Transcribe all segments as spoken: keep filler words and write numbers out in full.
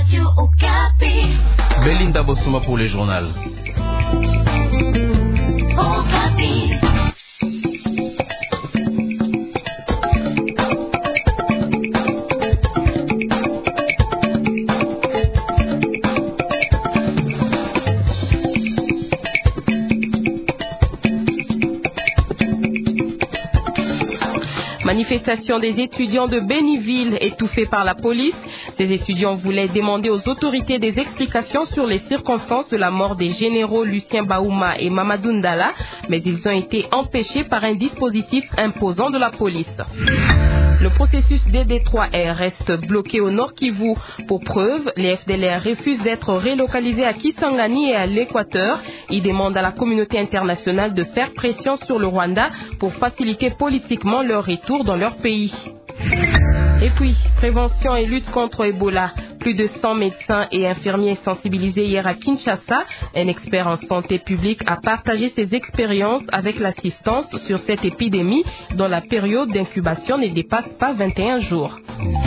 Radio Okapi. Belinda Bosuma pour le journal. Okapi. Manifestation des étudiants de Béniville étouffée par la police. Ces étudiants voulaient demander aux autorités des explications sur les circonstances de la mort des généraux Lucien Baouma et Mamadou Ndala, mais ils ont été empêchés par un dispositif imposant de la police. Le processus D D trois R reste bloqué au Nord Kivu. Pour preuve, les F D L R refusent d'être relocalisés à Kisangani et à l'Équateur. Ils demandent à la communauté internationale de faire pression sur le Rwanda pour faciliter politiquement leur retour dans leur pays. Et puis, prévention et lutte contre Ebola. Plus de cent médecins et infirmiers sensibilisés hier à Kinshasa. Un expert en santé publique a partagé ses expériences avec l'assistance sur cette épidémie dont la période d'incubation ne dépasse pas vingt et un jours.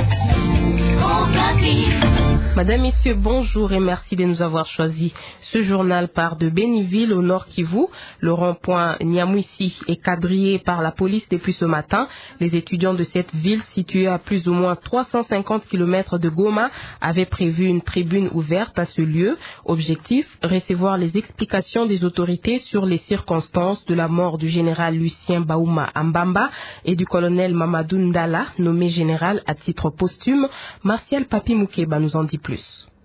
Madame, Messieurs, bonjour et merci de nous avoir choisis. Ce journal part de Béniville au Nord Kivu. Le rond-point Nyamwisi est quadrillé par la police depuis ce matin. Les étudiants de cette ville, située à plus ou moins trois cent cinquante kilomètres de Goma, avaient prévu une tribune ouverte à ce lieu. Objectif, recevoir les explications des autorités sur les circonstances de la mort du général Lucien Baouma Ambamba et du colonel Mamadou Ndala, nommé général à titre posthume. Martial Papi Moukeba nous en dit plus.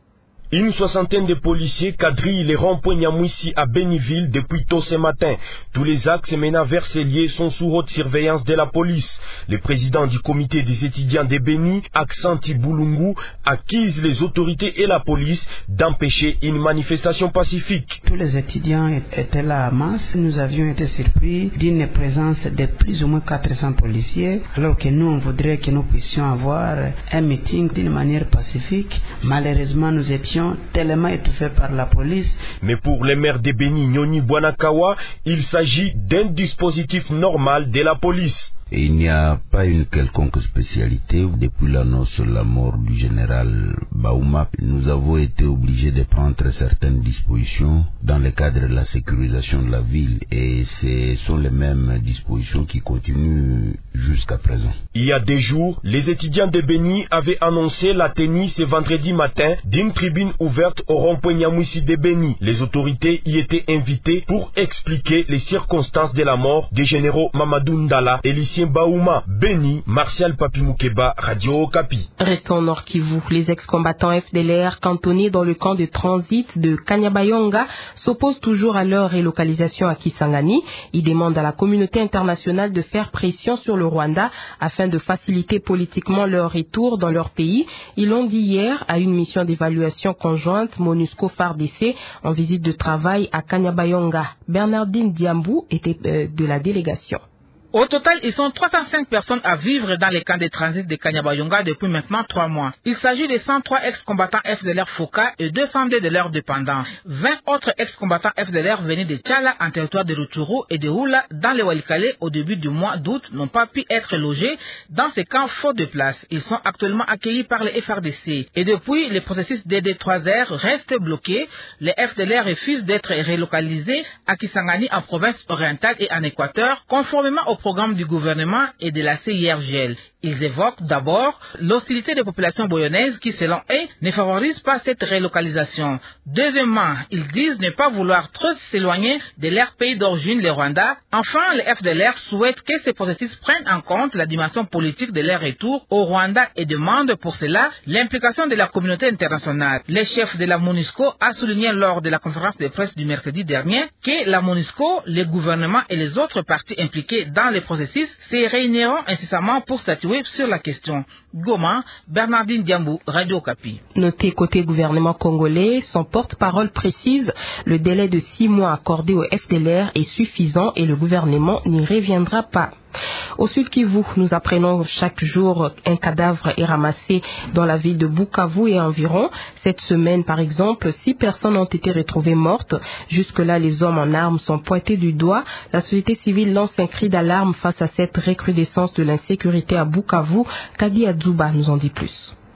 Une soixantaine de policiers quadrillent les ronds-points Nyamwisi à Béniville depuis tôt ce matin. Tous les axes menant vers ces lieux sont sous haute surveillance de la police. Le président du comité des étudiants de Béni, Aksanti Boulungu, accuse les autorités et la police d'empêcher une manifestation pacifique. Tous les étudiants étaient là à masse. Nous avions été surpris d'une présence de plus ou moins quatre cents policiers, alors que nous, on voudrait que nous puissions avoir un meeting d'une manière pacifique. Malheureusement, nous étions tellement étouffé par la police. Mais pour les maires de Béni, Nyoni Bwanakawa, il s'agit d'un dispositif normal de la police. Et il n'y a pas une quelconque spécialité. Depuis l'annonce sur la mort du général Baouma, nous avons été obligés de prendre certaines dispositions dans le cadre de la sécurisation de la ville et ce sont les mêmes dispositions qui continuent jusqu'à présent. Il y a des jours, les étudiants de Béni avaient annoncé la tenue ce vendredi matin d'une tribune ouverte au rond-point Nyamwisi de Béni. Les autorités y étaient invitées pour expliquer les circonstances de la mort des généraux Mamadou Ndala et Lucien Baouma. Béni, Martial Papi Moukeba, Radio Okapi. Restons au Nord Kivu. Les ex-combattants F D L R cantonnés dans le camp de transit de Kanyabayonga s'opposent toujours à leur relocalisation à Kisangani. Ils demandent à la communauté internationale de faire pression sur le Rwanda afin de faciliter politiquement leur retour dans leur pays. Ils l'ont dit hier à une mission d'évaluation conjointe MONUSCO-F A R D C en visite de travail à Kanyabayonga. Bernardine Diambou était euh, de la délégation. Au total, ils sont trois cent cinq personnes à vivre dans les camps de transit de Kanyabayonga depuis maintenant trois mois. Il s'agit de cent trois ex-combattants F D L R Foka et deux cent deux de leurs dépendants. vingt autres ex-combattants F D L R venus de Tchala en territoire de Rutshuru et de Hula dans le Walikale au début du mois d'août n'ont pas pu être logés dans ces camps faute de place. Ils sont actuellement accueillis par le F R D C. Et depuis, le processus D D trois R reste bloqué. Les F D L R refusent d'être relocalisés à Kisangani en province orientale et en Équateur, conformément au programme du gouvernement et de la C I R G L. Ils évoquent d'abord l'hostilité des populations boyonnaises qui, selon eux, ne favorise pas cette relocalisation. Deuxièmement, ils disent ne pas vouloir trop s'éloigner de leur pays d'origine, le Rwanda. Enfin, les F D L R souhaitent que ces processus prennent en compte la dimension politique de leur retour au Rwanda et demandent pour cela l'implication de la communauté internationale. Le chef de la MONUSCO a souligné lors de la conférence de presse du mercredi dernier que la MONUSCO, le gouvernement et les autres parties impliquées dans le processus se réuniront incessamment pour statuer sur la question. Goma, Bernardine Diambou, Radio Okapi. Noté côté gouvernement congolais, son porte-parole précise le délai de six mois accordé au F D L R est suffisant et le gouvernement n'y reviendra pas. Au Sud Kivu, nous apprenons chaque jour un cadavre est ramassé dans la ville de Bukavu et environ. Cette semaine, par exemple, six personnes ont été retrouvées mortes. Jusque-là, les hommes en armes sont pointés du doigt. La société civile lance un cri d'alarme face à cette recrudescence de l'insécurité à Bukavu. Kadi Adzuba nous en dit plus.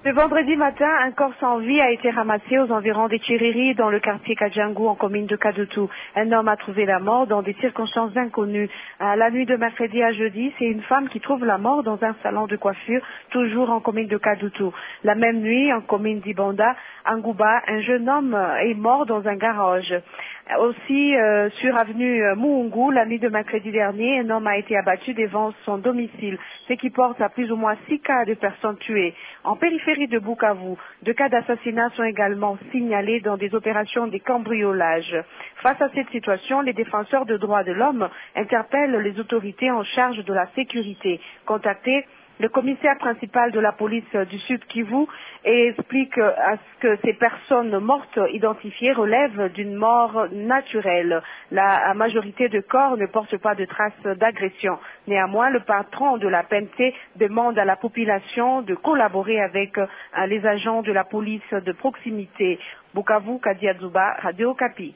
Ce vendredi matin, un corps sans vie a été ramassé aux environs des Chiriri dans le quartier Kadjangou en commune de Kadutu. Un homme a trouvé la mort dans des circonstances inconnues. À la nuit de mercredi à jeudi, c'est une femme qui trouve la mort dans un salon de coiffure, toujours en commune de Kadutu. La même nuit, en commune d'Ibanda, Angouba, un jeune homme est mort dans un garage. Aussi, euh, sur avenue Muungu, la nuit de mercredi dernier, un homme a été abattu devant son domicile, ce qui porte à plus ou moins six cas de personnes tuées. En périphérie de Bukavu, deux cas d'assassinat sont également signalés dans des opérations de cambriolage. Face à cette situation, les défenseurs des droits de l'homme interpellent les autorités en charge de la sécurité. Contactés, le commissaire principal de la police du Sud Kivu explique à ce que ces personnes mortes identifiées relèvent d'une mort naturelle. La majorité de corps ne porte pas de traces d'agression. Néanmoins, le patron de la P N C demande à la population de collaborer avec les agents de la police de proximité. Bukavu, Kadia Zuba, Radio Okapi.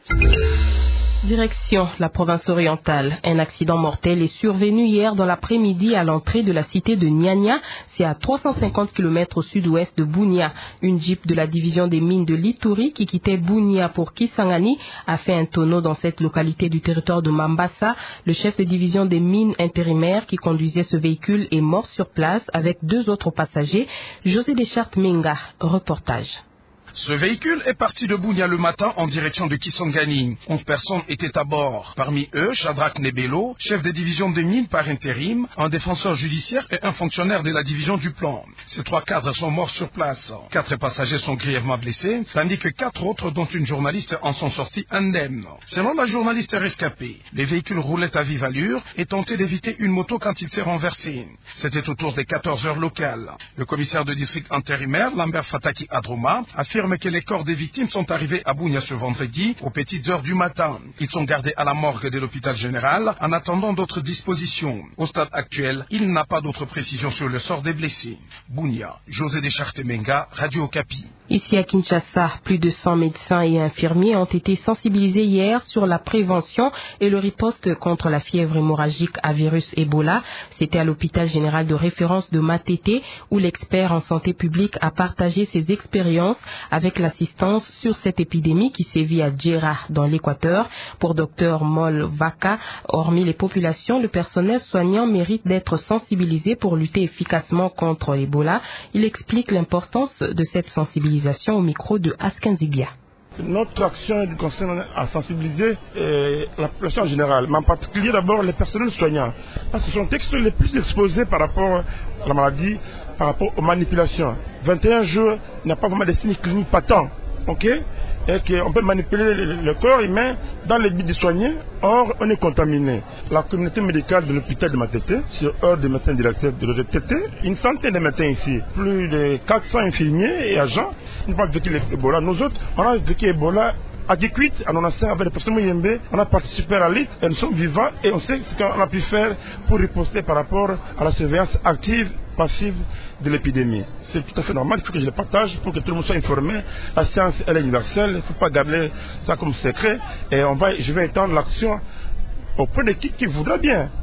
Direction la province orientale. Un accident mortel est survenu hier dans l'après-midi à l'entrée de la cité de Nyanya. C'est à trois cent cinquante kilomètres au sud-ouest de Bunia. Une jeep de la division des mines de Lituri qui quittait Bunia pour Kisangani a fait un tonneau dans cette localité du territoire de Mambasa. Le chef de division des mines intérimaires qui conduisait ce véhicule est mort sur place avec deux autres passagers. José Deschartes Menga, reportage. Ce véhicule est parti de Bunia le matin en direction de Kisangani. Onze personnes étaient à bord. Parmi eux, Shadrach Nebelo, chef de division des mines par intérim, un défenseur judiciaire et un fonctionnaire de la division du plan. Ces trois cadres sont morts sur place. Quatre passagers sont grièvement blessés, tandis que quatre autres, dont une journaliste, en sont sortis indemnes. Selon la journaliste rescapée, les véhicules roulaient à vive allure et tentaient d'éviter une moto quand il s'est renversé. C'était autour des quatorze heures locales. Le commissaire de district intérimaire, Lambert Fataki Adroma, affirme que les corps des victimes sont arrivés à Bunia ce vendredi aux petites heures du matin. Ils sont gardés à la morgue de l'hôpital général en attendant d'autres dispositions. Au stade actuel, il n'a pas d'autres précisions sur le sort des blessés. Bunia, José Deschartes Menga, Radio Okapi. Ici à Kinshasa, plus de cent médecins et infirmiers ont été sensibilisés hier sur la prévention et le riposte contre la fièvre hémorragique à virus Ebola. C'était à l'hôpital général de référence de Matete où l'expert en santé publique a partagé ses expériences avec l'assistance sur cette épidémie qui sévit à Djera dans l'Équateur. Pour Dr Mol Vaka, hormis les populations, le personnel soignant mérite d'être sensibilisé pour lutter efficacement contre l'Ebola. Il explique l'importance de cette sensibilisation au micro de Askan Ziglia. Notre action concerne à sensibiliser euh, la population en général, mais en particulier d'abord les personnels soignants. Parce que ce sont eux qui sont les plus exposés par rapport à la maladie, par rapport aux manipulations. vingt et un jours, il n'y a pas vraiment de signes cliniques patents. Ok, et qu'on peut manipuler le, le corps humain dans le but de soigner, or on est contaminé. La communauté médicale de l'hôpital de Matete, sur ordre des médecins directeurs de l'O T T, une centaine de médecins ici, plus de quatre cents infirmiers et agents, ils n'ont pas vécu l'Ebola. Nous autres, on a vécu l'Ebola à Dikwit, à Nonassin, avec les personnes Mouyembe, on a participé à la lutte et nous sommes vivants et on sait ce qu'on a pu faire pour riposter par rapport à la surveillance active, passive de l'épidémie. C'est tout à fait normal, il faut que je le partage pour que tout le monde soit informé. La science, elle est universelle, il ne faut pas garder ça comme secret et on va, je vais étendre l'action auprès de qui qui voudra bien.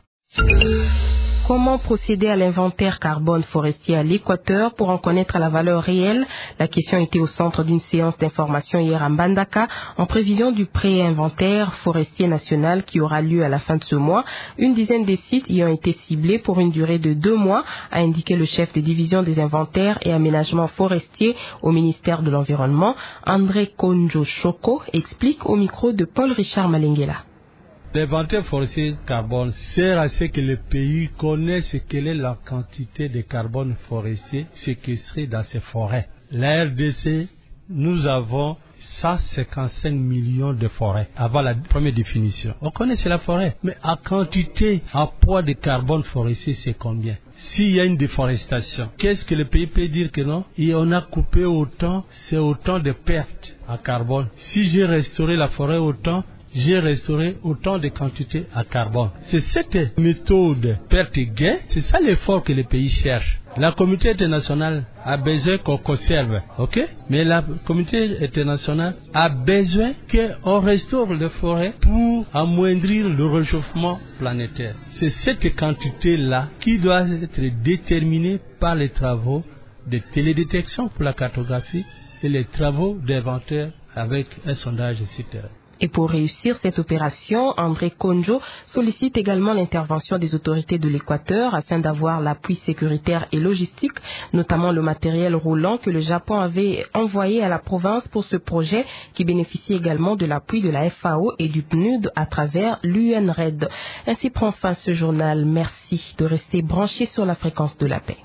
Comment procéder à l'inventaire carbone forestier à l'Équateur pour en connaître la valeur réelle? La question était au centre d'une séance d'information hier à Mbandaka en prévision du pré-inventaire forestier national qui aura lieu à la fin de ce mois. Une dizaine de sites y ont été ciblés pour une durée de deux mois, a indiqué le chef de division des inventaires et aménagements forestiers au ministère de l'Environnement. André Konjo Choko explique au micro de Paul-Richard Malengela. L'inventaire forestier carbone sert à ce que le pays connaisse quelle est la quantité de carbone forestier séquestré dans ses forêts. La R D C, nous avons cent cinquante-cinq millions de forêts avant la première définition. On connaît c'est la forêt, mais à quantité, à poids de carbone forestier, c'est combien? S'il y a une déforestation, qu'est-ce que le pays peut dire que non? Et on a coupé autant, c'est autant de pertes à carbone. Si j'ai restauré la forêt autant, j'ai restauré autant de quantités à carbone. C'est cette méthode perte et gain, c'est ça l'effort que les pays cherchent. La communauté internationale a besoin qu'on conserve, ok? Mais la communauté internationale a besoin qu'on restaure les forêts pour amoindrir le réchauffement planétaire. C'est cette quantité-là qui doit être déterminée par les travaux de télédétection pour la cartographie et les travaux d'inventaire avec un sondage sur terrain. Et pour réussir cette opération, André Konjo sollicite également l'intervention des autorités de l'Équateur afin d'avoir l'appui sécuritaire et logistique, notamment le matériel roulant que le Japon avait envoyé à la province pour ce projet, qui bénéficie également de l'appui de la F A O et du P N U D à travers l'U N R E D. Ainsi prend fin ce journal. Merci de rester branché sur la fréquence de la paix.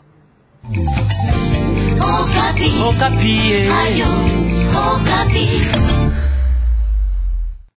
Okapi. Okapi. Radio Okapi.